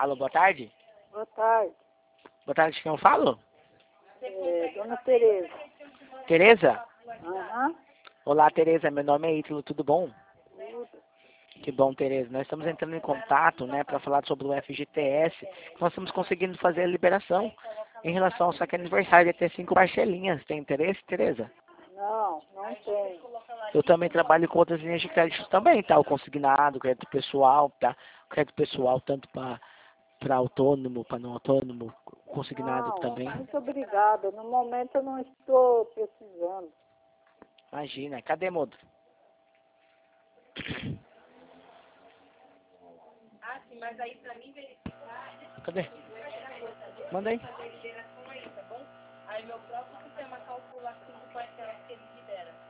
Alô, boa tarde. Boa tarde. Boa tarde, quem eu falo? Dona Tereza. Tereza? Aham. Olá, Tereza, meu nome é Ítalo, tudo bom? Tudo. Que bom, Tereza. Nós estamos entrando em contato, né, para falar sobre o FGTS. Nós estamos conseguindo fazer a liberação em relação ao saque aniversário de ter 5 parcelinhas. Tem interesse, Tereza? Não, não tem. Eu também trabalho com outras linhas de crédito também, tá? O consignado, crédito pessoal, tá? Crédito pessoal tanto para autônomo, para não autônomo, consignado Não, também. muito obrigada. No momento eu não estou precisando. Imagina. Cadê, Modo? Ah, sim, mas aí pra mim verificar, Cadê? Manda aí. fazer liberação aí, tá bom? Aí meu próprio sistema calcula 5 parcelas que ele libera.